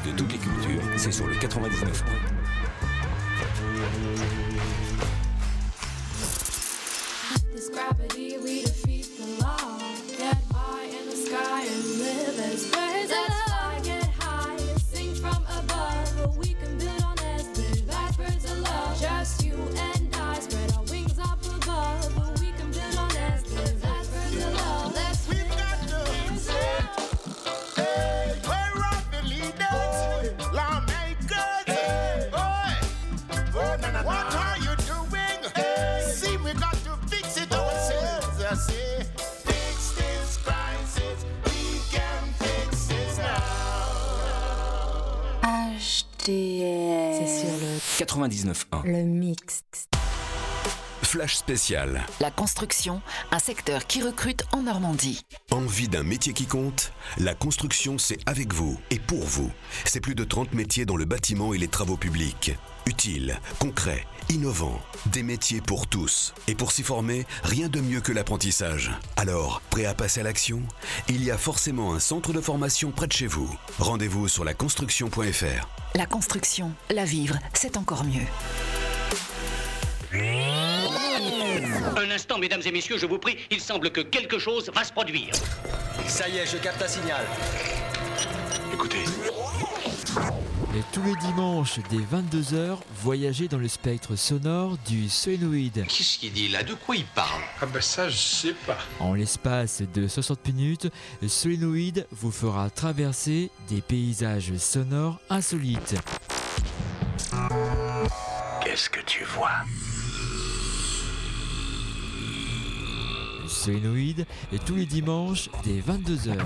de toutes les cultures, c'est sur le 99. This gravity, we defeat the law. Get high in the sky and live as birds. Let's fly, get high, sing from above. We can build on this, live as birds of love. Just you and I, spread our wings up above. We can build on this, live as birds of love. Let's We've got to say, hey, where are the leaders, lawmakers? Hey, what are you doing? Hey, see, we got to fix it ourselves. I say, fix this crisis. We can fix this now. HDR. C'est sur le 99.1. Le mix. Flash spécial. La construction, un secteur qui recrute en Normandie. Envie d'un métier qui compte ? La construction, c'est avec vous et pour vous. C'est plus de 30 métiers dans le bâtiment et les travaux publics. Utiles, concrets, innovants. Des métiers pour tous. Et pour s'y former, rien de mieux que l'apprentissage. Alors, prêt à passer à l'action ? Il y a forcément un centre de formation près de chez vous. Rendez-vous sur laconstruction.fr. La construction, la vivre, c'est encore mieux. Un instant, mesdames et messieurs, je vous prie, il semble que quelque chose va se produire. Ça y est, je capte un signal. Écoutez. Et tous les dimanches dès 22h, voyagez dans le spectre sonore du solénoïde. Qu'est-ce qu'il dit là? De quoi il parle? Ah ben ça, je sais pas. En l'espace de 60 minutes, le solénoïde vous fera traverser des paysages sonores insolites. Qu'est-ce que tu vois? Le solénoïde est tous les dimanches dès 22h.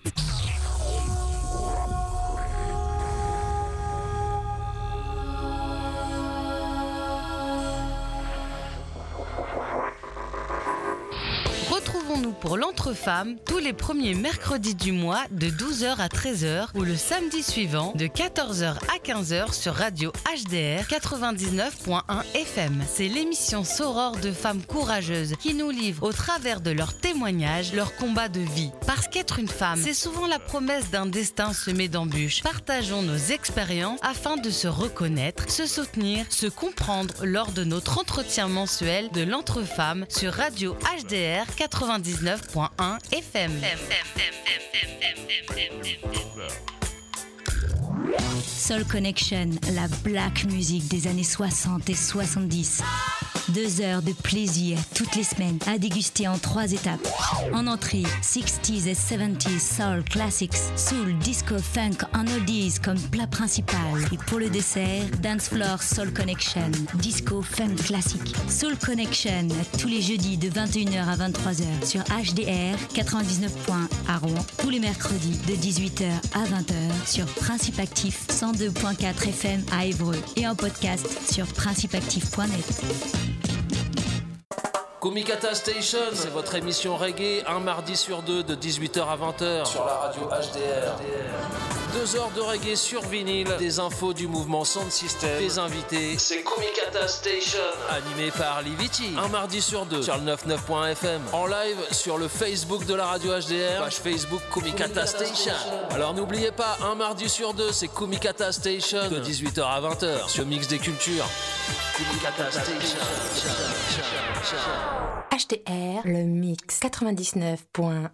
Retrouvons-nous pour l'Entre-Femmes tous les premiers mercredis du mois de 12h à 13h ou le samedi suivant de 14h à 15h sur Radio HDR 99.1 FM. C'est l'émission Soror de femmes courageuses qui nous livrent au travers de leurs témoignages leur combat de vie. Parce qu'être une femme, c'est souvent la promesse d'un destin semé d'embûches. Partageons nos expériences afin de se reconnaître, se soutenir, se comprendre lors de notre entretien mensuel de l'Entre-Femmes sur Radio HDR 99.1 FM. Soul Connection, la black music des années 60 et 70. 2 heures de plaisir toutes les semaines à déguster en 3 étapes. En entrée, 60s et 70s soul classics, soul, disco, funk en oldies comme plat principal. Et pour le dessert, Dance Floor Soul Connection, disco, funk classique. Soul Connection, tous les jeudis de 21h à 23h sur HDR 99.1 à Rouen. Tous les mercredis de 18h à 20h sur Principe Actif 102.4 FM à Évreux. Et en podcast sur principeactif.net. Kumikata Station, c'est votre émission reggae, un mardi sur 2 de 18h à 20h sur la radio HDR. 2 heures de reggae sur vinyle, des infos du mouvement Sound System, des invités. C'est Kumikata Station, animé par Liviti. Un mardi sur 2 sur le 99.fm. En live sur le Facebook de la radio HDR, page Facebook Kumikata Station. Alors n'oubliez pas, un mardi sur 2, c'est Kumikata Station de 18h à 20h sur Mix des Cultures. Kumikata Station. HDR, le mix 99.1.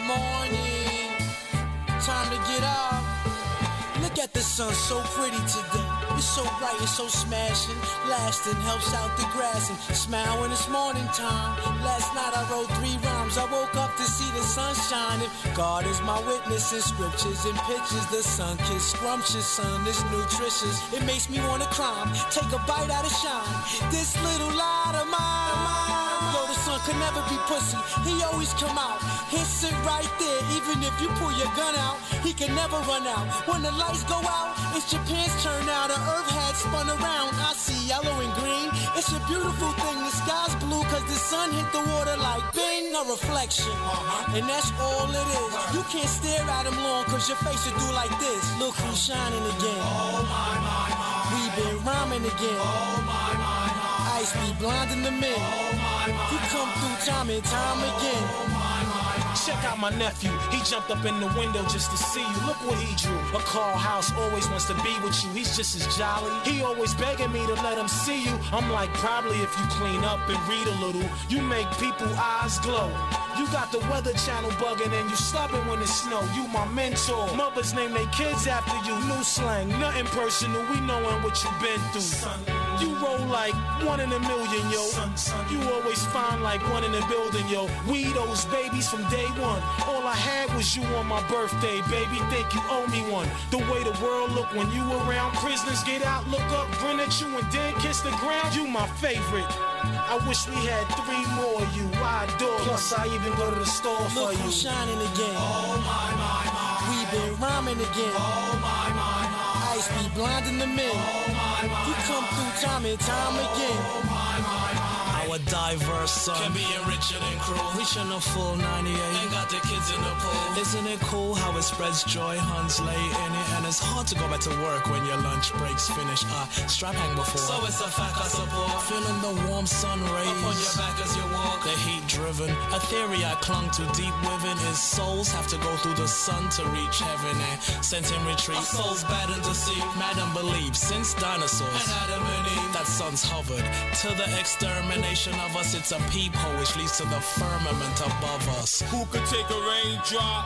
morning, time to get up. Look at the sun, so pretty today. It's so bright, it's so smashing, lasting, helps out the grass and smile when it's morning time. Last night I wrote 3 rhymes, I woke up to see the sun shining. God is my witness in scriptures and pictures. The sun-kissed, scrumptious sun is nutritious. It makes me wanna climb, take a bite out of shine. This little light of mine. Yo, the sun could never be pussy, he always come out. He'll sit right there, even if you pull your gun out. He can never run out. When the lights go out, it's Japan's turn now. The earth had spun around. I see yellow and green. It's a beautiful thing. The sky's blue cause the sun hit the water like bing, a reflection. And that's all it is. You can't stare at him long cause your face will do like this. Look who's shining again. Oh my, my, my. We've been rhyming again. Oh my, my, my. Ice be blinding the men. Oh my, my. You come through time and time again. Oh my, my. Check out my nephew, he jumped up in the window just to see you. Look what he drew. A Carl House always wants to be with you. He's just as jolly. He always begging me to let him see you. I'm like, probably if you clean up and read a little, you make people eyes glow. You got the Weather Channel bugging and you stubborn when it snow. You my mentor. Mothers name their kids after you. New slang, nothing personal. We knowin' what you been through. Son, you roll like 1 in a million, yo. Son, you always find like 1 in a building, yo. We those babies from day one. All I had was you on my birthday, baby. Think you owe me one. The way the world look when you around. Prisoners get out, look up, grin at you, and then kiss the ground. You my favorite. I wish we had 3 more of you. I adore. Plus, I even go to the store for Look you. who's shining again. Oh my, my, my. We've been rhyming again. Oh my, my, my. Ice be blinding the men. Oh my, my. You come through time and time again. Oh my, my, my. Our diverse son Can be richer than cruel. reaching a full 98. Ain't got the kids in the pool. Isn't it cool how it spreads joy? Huns lay in it, and it's hard to go back to work when your lunch breaks finish. Strap hang before. So it's a fact I support. Feeling the warm sun rays Up on your back as you walk. the heat driven. A theory I clung to deep within is souls have to go through the sun to reach heaven and sent in retreat. Our souls bad and deceived. Mad and believe since dinosaurs And Adam and Eve. that sun's hovered to the extermination of us. It's a peephole which leads to the firmament above us. Who could take a raindrop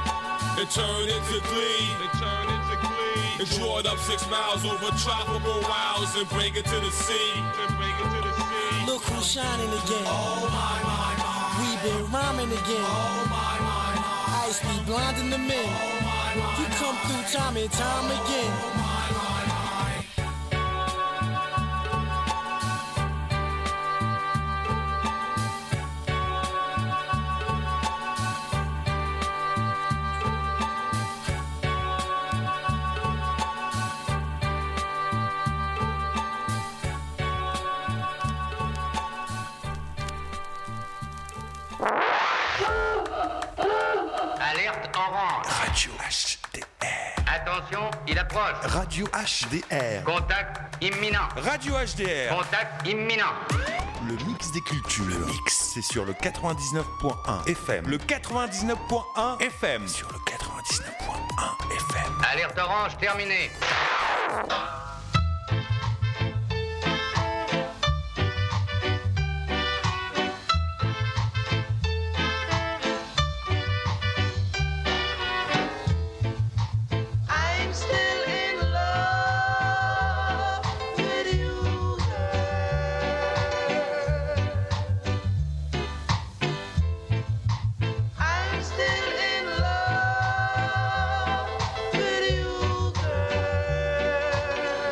and turn into glee? And draw it up 6 miles over tropical wilds and bring it to the sea. Look who's shining again. Oh my, my, my. We've been rhyming again. Oh my, my, my. Ice be blinding the men. Oh my, my. You come through time and time again. Oh my, my, my. Alerte orange. Radio HDR. Attention, il approche. Radio HDR. Contact imminent. Radio HDR. Contact imminent. Le mix des cultures. Le mix. C'est sur le 99.1 FM. Le 99.1 FM. Sur le 99.1 FM. Alerte orange terminée. I'm still in love with you, girl. I'm still in love with you, girl.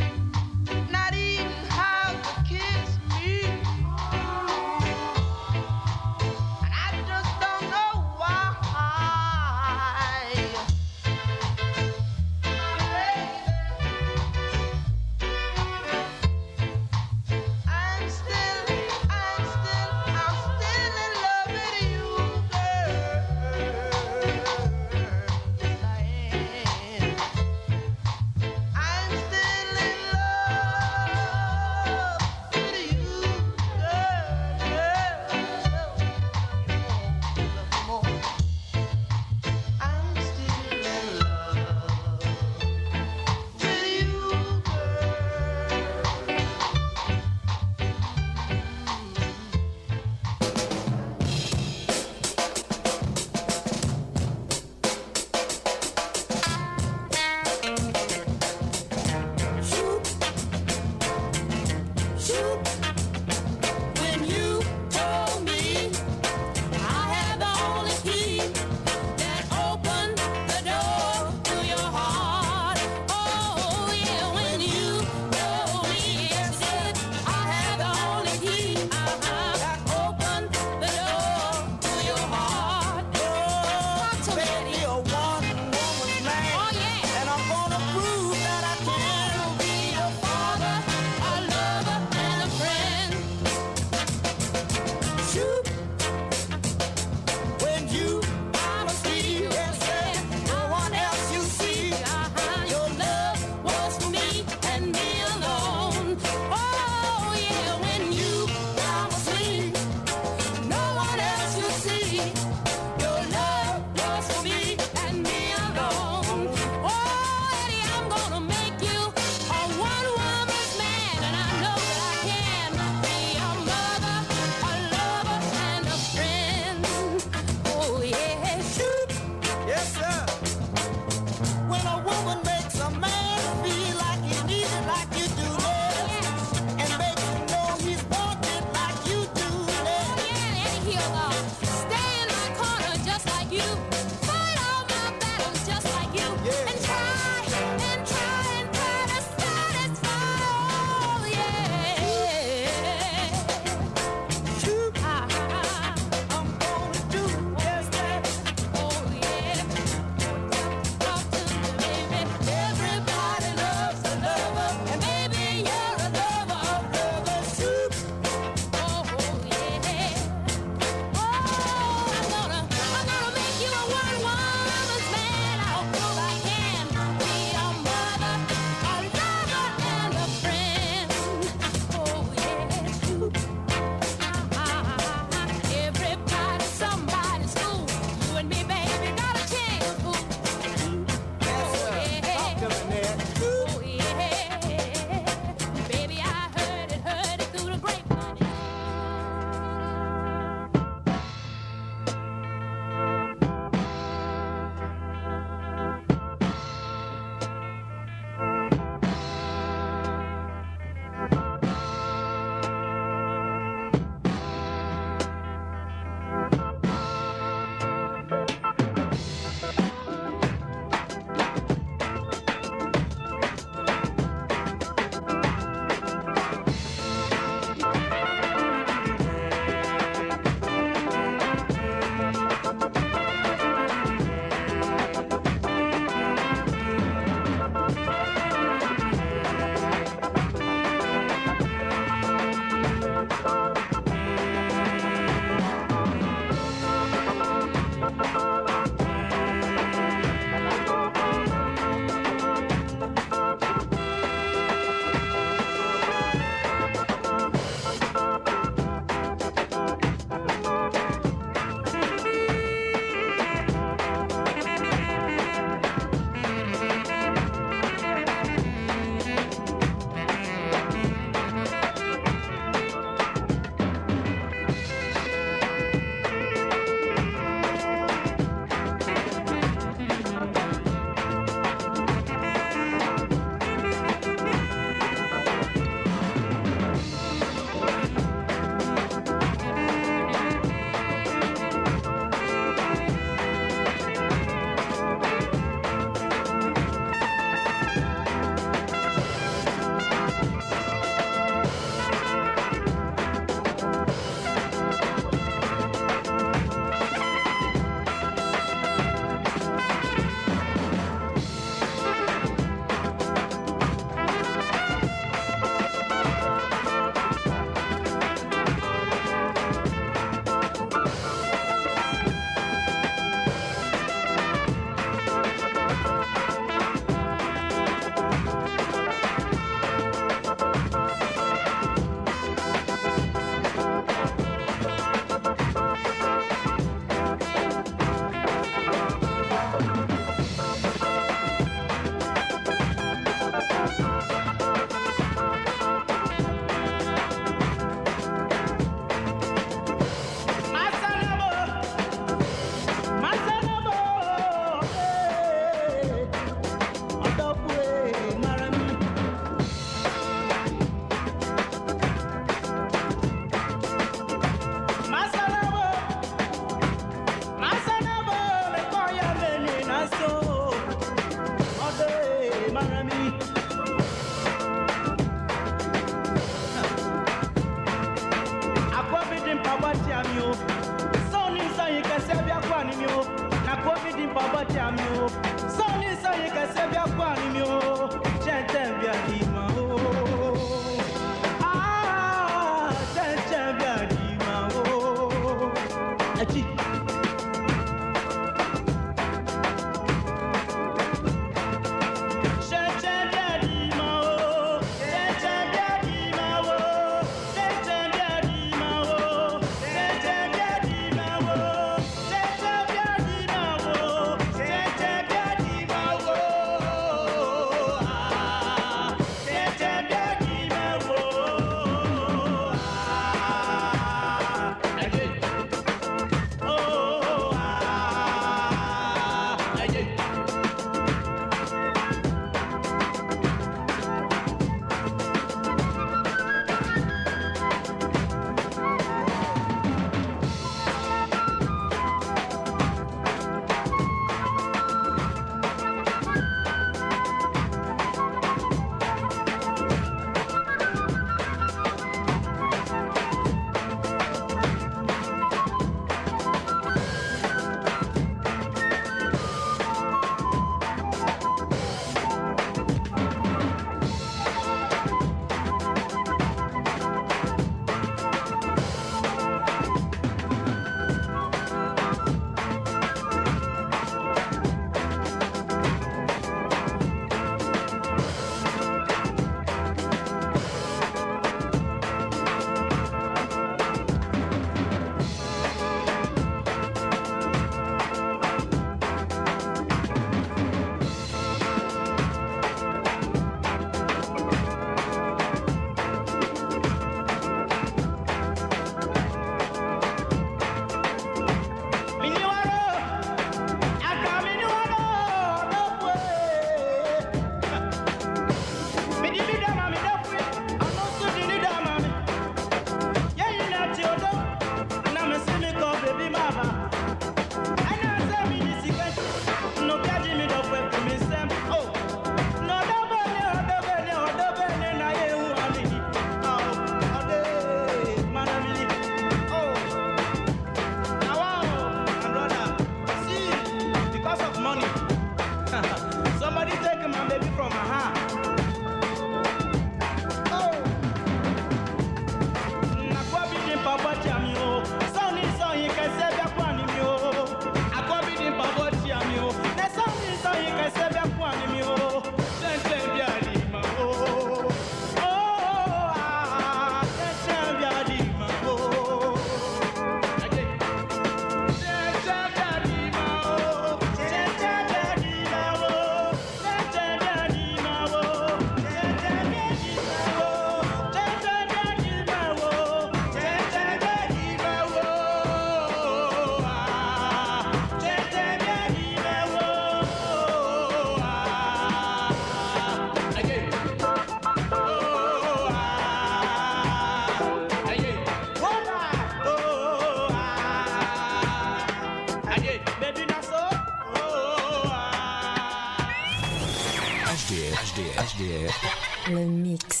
HDR. Le mix.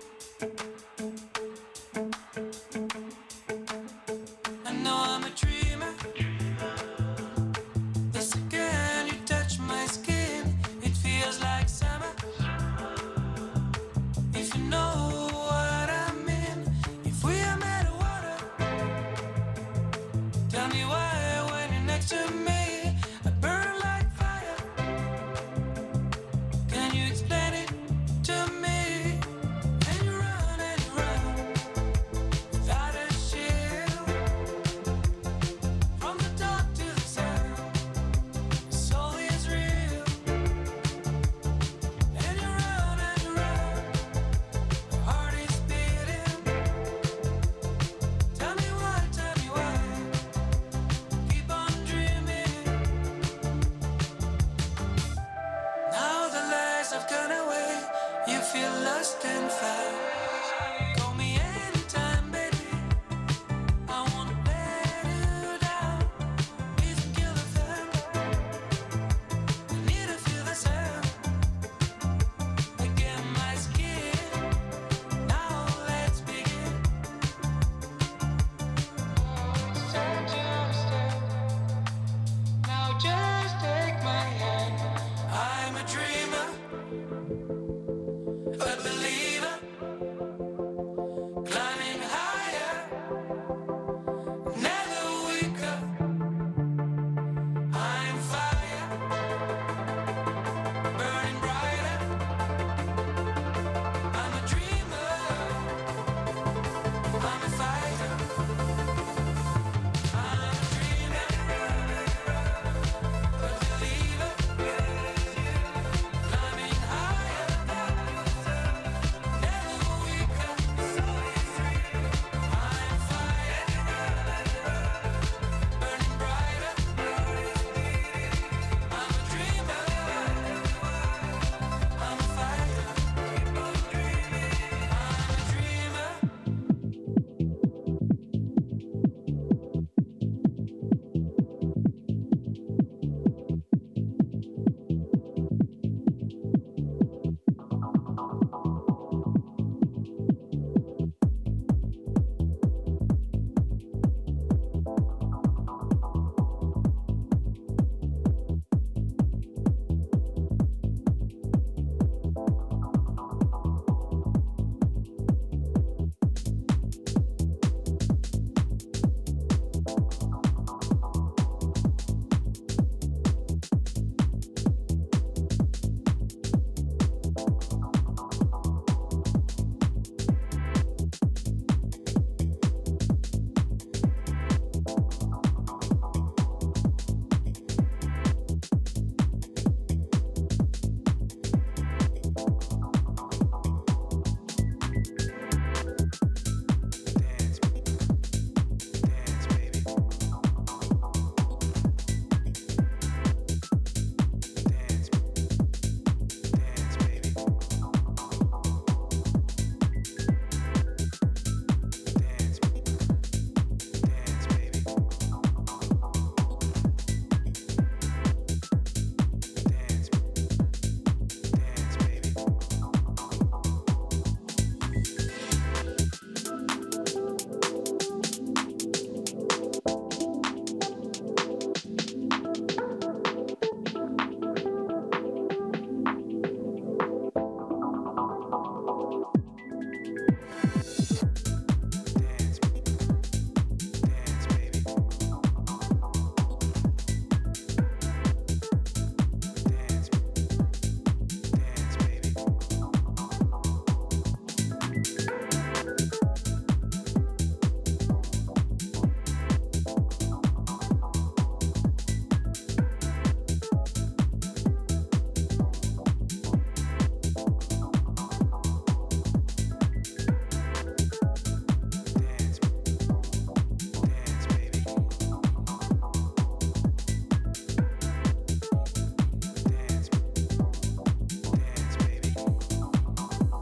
I know I'm a dreamer. The second you touch my skin, it feels like summer. If you know what I mean, if we are made of water, tell me why when you're next to me, I burn like fire. Can you explain it to me? And you run without a shield. From the dark to the sun, the soul is real. And you run, the heart is beating. Tell me why, keep on dreaming. Now the lights have gone away, you feel lost and found.